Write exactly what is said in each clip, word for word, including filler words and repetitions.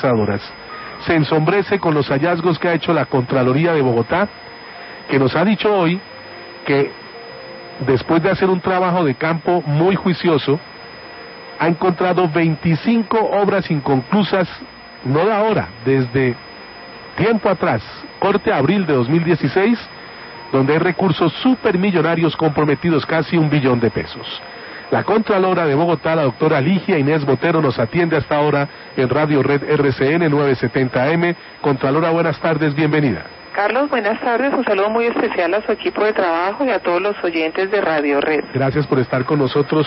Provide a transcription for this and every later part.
horas. Se ensombrece con los hallazgos que ha hecho la Contraloría de Bogotá, que nos ha dicho hoy que después de hacer un trabajo de campo muy juicioso, ha encontrado veinticinco obras inconclusas, no de ahora, desde tiempo atrás, corte abril de dos mil dieciséis, donde hay recursos supermillonarios comprometidos, casi un billón de pesos. La Contralora de Bogotá, la doctora Ligia Inés Botero, nos atiende hasta ahora en Radio Red R C N novecientos setenta A M. Contralora, buenas tardes, bienvenida. Carlos, buenas tardes, un saludo muy especial a su equipo de trabajo y a todos los oyentes de Radio Red. Gracias por estar con nosotros.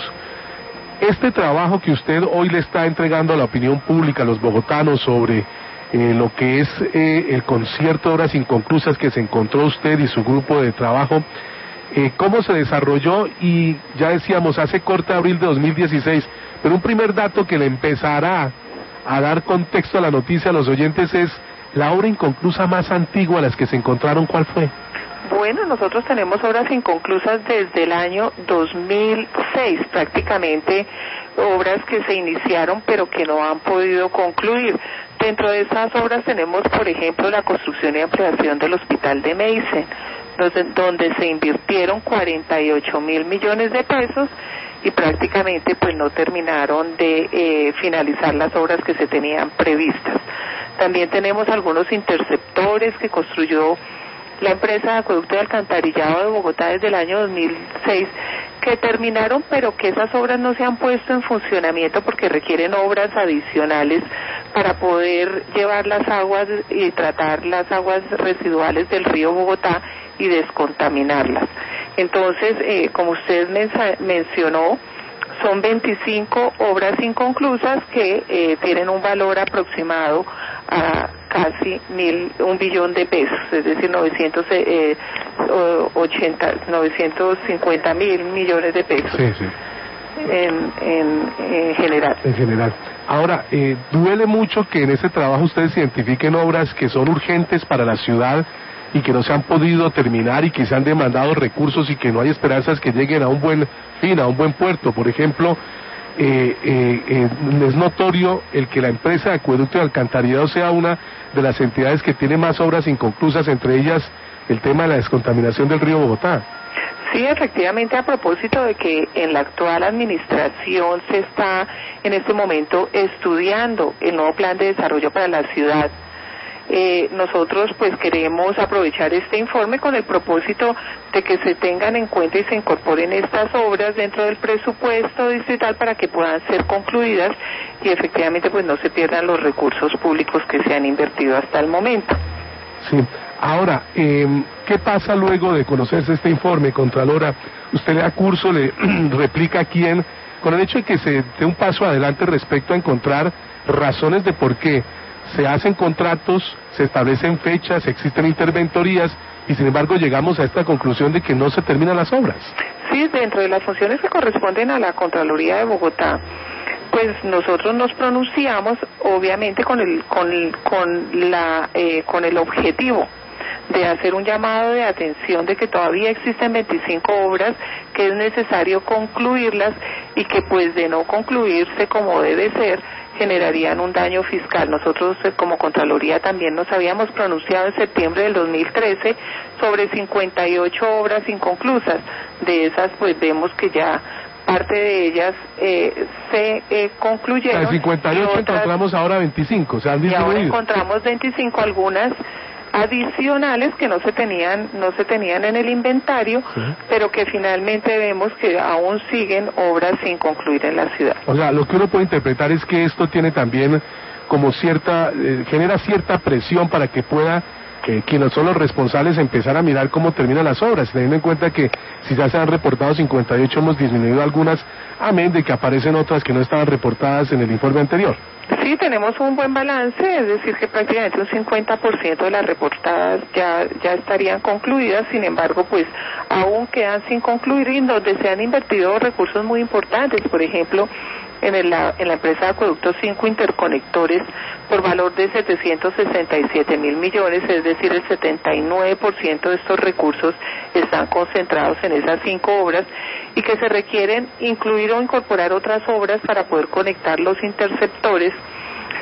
Este trabajo que usted hoy le está entregando a la opinión pública, a los bogotanos, sobre eh, lo que es eh, el concierto de obras inconclusas que se encontró usted y su grupo de trabajo, eh, ¿cómo se desarrolló? Y ya decíamos, hace corte abril de dos mil dieciséis, pero un primer dato que le empezará a dar contexto a la noticia a los oyentes es la obra inconclusa más antigua a las que se encontraron, ¿cuál fue? Bueno, nosotros tenemos obras inconclusas desde el año dos mil seis, prácticamente obras que se iniciaron pero que no han podido concluir. Dentro de esas obras tenemos, por ejemplo, la construcción y ampliación del Hospital de Meisen, donde se invirtieron cuarenta y ocho mil millones de pesos y prácticamente pues no terminaron de eh, finalizar las obras que se tenían previstas. También tenemos algunos interceptores que construyó la empresa de acueducto y alcantarillado de Bogotá desde el año dos mil seis, que terminaron, pero que esas obras no se han puesto en funcionamiento porque requieren obras adicionales para poder llevar las aguas y tratar las aguas residuales del río Bogotá y descontaminarlas. Entonces, eh, como usted mencionó, son veinticinco obras inconclusas que eh, tienen un valor aproximado a casi mil, un billón de pesos, es decir, novecientos cincuenta mil millones de pesos. Sí, sí. En, en, en general. En general. Ahora, eh, duele mucho que en ese trabajo ustedes identifiquen obras que son urgentes para la ciudad y que no se han podido terminar y que se han demandado recursos y que no hay esperanzas que lleguen a un buen fin, a un buen puerto. Por ejemplo, eh, eh, eh, es notorio el que la empresa de acueducto y alcantarillado sea una de las entidades que tiene más obras inconclusas, entre ellas el tema de la descontaminación del río Bogotá. Sí, efectivamente, a propósito de que en la actual administración se está en este momento estudiando el nuevo plan de desarrollo para la ciudad. Eh, nosotros pues queremos aprovechar este informe con el propósito de que se tengan en cuenta y se incorporen estas obras dentro del presupuesto distrital para que puedan ser concluidas y efectivamente pues no se pierdan los recursos públicos que se han invertido hasta el momento. Sí. Ahora, eh, ¿qué pasa luego de conocerse este informe, Contralora? Usted le da curso, le replica a quién, con el hecho de que se dé un paso adelante respecto a encontrar razones de por qué se hacen contratos, se establecen fechas, existen interventorías y sin embargo llegamos a esta conclusión de que no se terminan las obras. Sí, dentro de las funciones que corresponden a la Contraloría de Bogotá, pues nosotros nos pronunciamos obviamente con el con el, con la eh, con el objetivo de hacer un llamado de atención de que todavía existen veinticinco obras, que es necesario concluirlas y que pues de no concluirse como debe ser, generarían un daño fiscal. Nosotros como Contraloría también nos habíamos pronunciado en septiembre del dos mil trece sobre cincuenta y ocho obras inconclusas. De esas pues vemos que ya parte de ellas eh, se eh, concluyeron. De cincuenta y ocho y otras, encontramos ahora veinticinco, se han disminuido. Y ahora encontramos veinticinco, algunas adicionales que no se tenían no se tenían en el inventario, sí, pero que finalmente vemos que aún siguen obras sin concluir en la ciudad. O sea, lo que uno puede interpretar es que esto tiene también como cierta, eh, genera cierta presión para que pueda eh, quienes son los responsables empezar a mirar cómo terminan las obras, teniendo en cuenta que si ya se han reportado cincuenta y ocho, hemos disminuido algunas, amén de que aparecen otras que no estaban reportadas en el informe anterior. Sí, tenemos un buen balance, es decir que prácticamente un cincuenta por ciento de las reportadas ya ya estarían concluidas, sin embargo pues aún quedan sin concluir y donde se han invertido recursos muy importantes, por ejemplo en, el, en la empresa de acueductos cinco interconectores por valor de setecientos sesenta y siete mil millones, es decir el setenta y nueve por ciento de estos recursos están concentrados en esas cinco obras y que se requieren incluir o incorporar otras obras para poder conectar los interceptores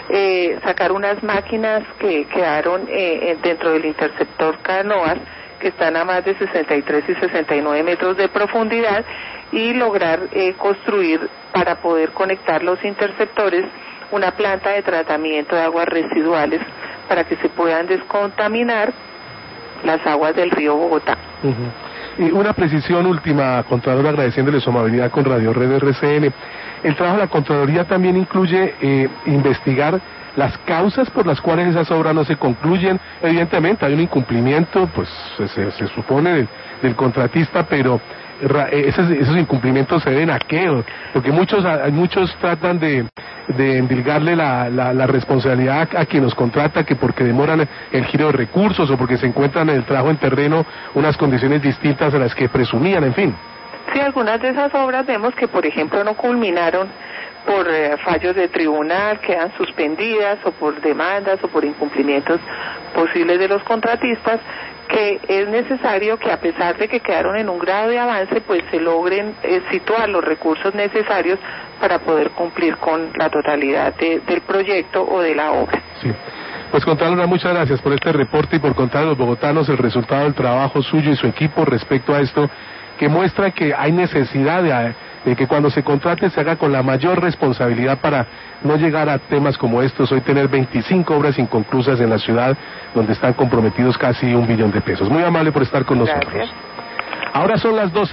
eh, sacar unas máquinas que quedaron eh, dentro del interceptor Canoas, que están a más de sesenta y tres y sesenta y nueve metros de profundidad, y lograr eh, construir, para poder conectar los interceptores, una planta de tratamiento de aguas residuales para que se puedan descontaminar las aguas del río Bogotá. Uh-huh. Y una precisión última, Contralor, agradeciéndole su amabilidad con Radio Red R C N. El trabajo de la Contraloría también incluye eh, investigar las causas por las cuales esas obras no se concluyen. Evidentemente hay un incumplimiento, pues se, se, se supone del, del contratista, pero esos, esos incumplimientos se deben a qué, porque muchos muchos tratan de, de endilgarle la, la, la responsabilidad a, a quien los contrata, que porque demoran el giro de recursos o porque se encuentran en el trabajo en terreno unas condiciones distintas a las que presumían, en fin. Sí, algunas de esas obras vemos que, por ejemplo, no culminaron por eh, fallos de tribunal, quedan suspendidas, o por demandas o por incumplimientos posibles de los contratistas, que es necesario que, a pesar de que quedaron en un grado de avance, pues se logren eh, situar los recursos necesarios para poder cumplir con la totalidad de, del proyecto o de la obra. Sí. Pues, Contralora, muchas gracias por este reporte y por contar a los bogotanos el resultado del trabajo suyo y su equipo respecto a esto, que muestra que hay necesidad de, de que cuando se contrate se haga con la mayor responsabilidad para no llegar a temas como estos. Hoy tener veinticinco obras inconclusas en la ciudad, donde están comprometidos casi un billón de pesos. Muy amable por estar con nosotros. Gracias. Ahora son las doce.